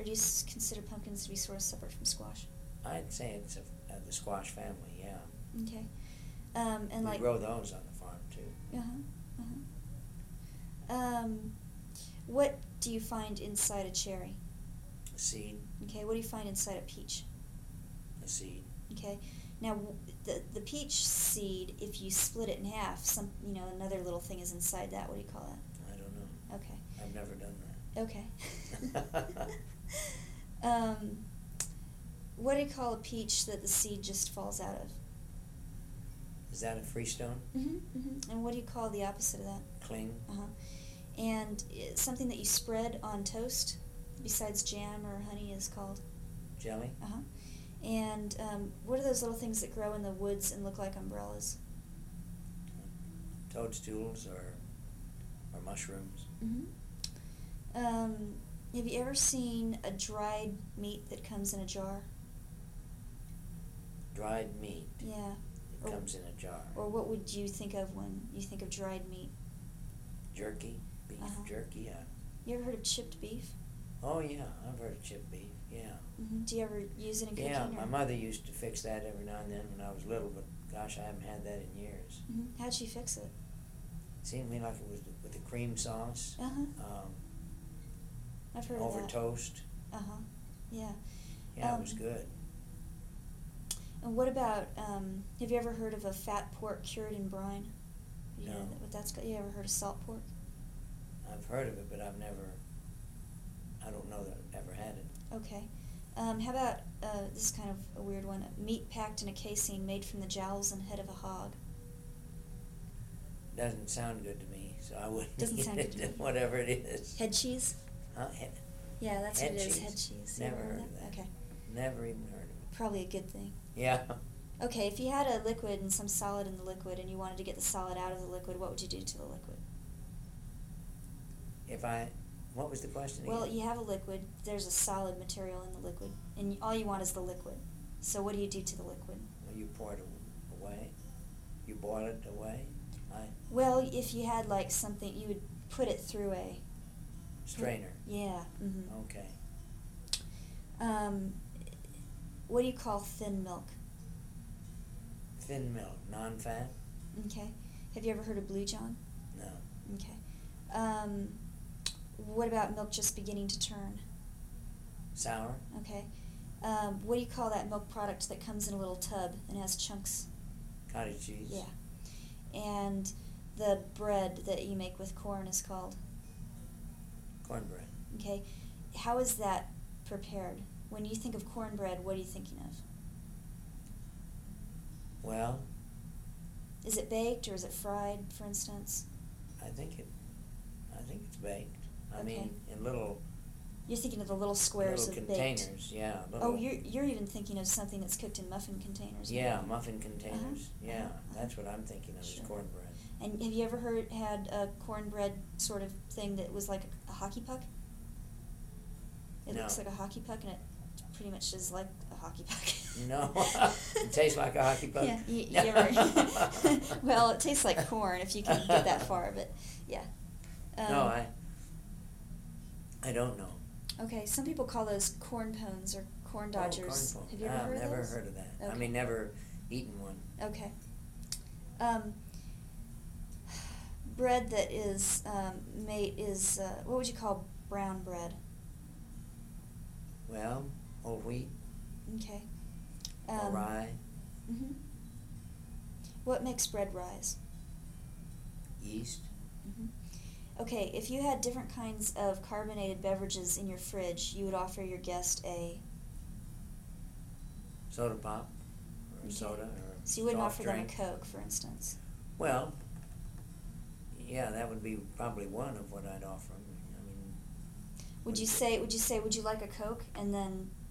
Or do you consider pumpkins to be sort of separate from squash? I'd say it's the squash family, yeah. Okay. And we grow those on the farm, too. Uh-huh. Uh-huh. What do you find inside a cherry? A seed. Okay, what do you find inside a peach? A seed. Okay. Now, the peach seed, if you split it in half, another little thing is inside that. What do you call that? I don't know. Okay. I've never done that. Okay. What do you call a peach that the seed just falls out of? Is that a freestone? And what do you call the opposite of that? Cling. And something that you spread on toast, besides jam or honey, is called? Jelly. And what are those little things that grow in the woods and look like umbrellas? Toadstools or mushrooms. Have you ever seen a dried meat that comes in a jar? Dried meat. Yeah. It comes in a jar. Or what would you think of when you think of dried meat? Jerky. Beef jerky, yeah. You ever heard of chipped beef? Oh, yeah. I've heard of chipped beef, yeah. Do you ever use it in cooking? Yeah, my mother used to fix that every now and then when I was little, but gosh, I haven't had that in years. How'd she fix it? It seemed to me like it was with the cream sauce. I've heard over of that. toast. Yeah. Yeah, it was good. And what about, have you ever heard of a fat pork cured in brine? You No. know what that's called? You ever heard of salt pork? I've heard of it, but I don't know that I've ever had it. Okay. How about, this is kind of a weird one, meat packed in a casing made from the jowls and head of a hog? Doesn't sound good to me, so I wouldn't Doesn't eat sound it, good to me. whatever it is. Head cheese? Yeah, that's head what it is, cheese. head cheese. You Never ever heard of that. Okay. Never even heard of it. Probably a good thing. Yeah. Okay, if you had a liquid and some solid in the liquid and you wanted to get the solid out of the liquid, what would you do to the liquid? What was the question again? Well, you have a liquid, there's a solid material in the liquid, and all you want is the liquid. So what do you do to the liquid? Well, you pour it away. You boil it away. Well, if you had like something, you would put it through a strainer. Yeah. Okay. What do you call thin milk? Thin milk, non-fat? Okay. Have you ever heard of Blue John? No. Okay. What about milk just beginning to turn? Sour? Okay. What do you call that milk product that comes in a little tub and has chunks? Cottage cheese? Yeah. And the bread that you make with corn is called? Cornbread. Okay. How is that prepared? When you think of cornbread, what are you thinking of? Well, is it baked or is it fried, for instance? I think it's baked. I Okay. mean, in little. You're thinking of the little squares little of containers, baked. yeah. Oh, you're even thinking of something that's cooked in muffin containers. Yeah, muffin containers. Yeah, Uh-huh. That's what I'm thinking of, Sure. is cornbread. And have you ever had a cornbread sort of thing that was like a hockey puck? It No. looks like a hockey puck, and it pretty much is like a hockey puck. No, it tastes like a hockey puck. Yeah, you ever? Well, it tastes like corn if you can get that far, but yeah. No, I don't know. Okay, some people call those corn pones or corn dodgers. Corn pone. Have you ever heard of those? I've never heard of that. Okay. I mean, never eaten one. Okay. Bread that is made is what would you call brown bread? Well, whole wheat. Okay. Or rye. Mhm. What makes bread rise? Yeast. Mhm. Okay, if you had different kinds of carbonated beverages in your fridge, you would offer your guest a Soda pop, or Okay. soda, or So you wouldn't soft offer drink. them a Coke, for instance. Well, yeah, that would be probably one of what I'd offer 'em. I mean, Would you say would you like a Coke, and then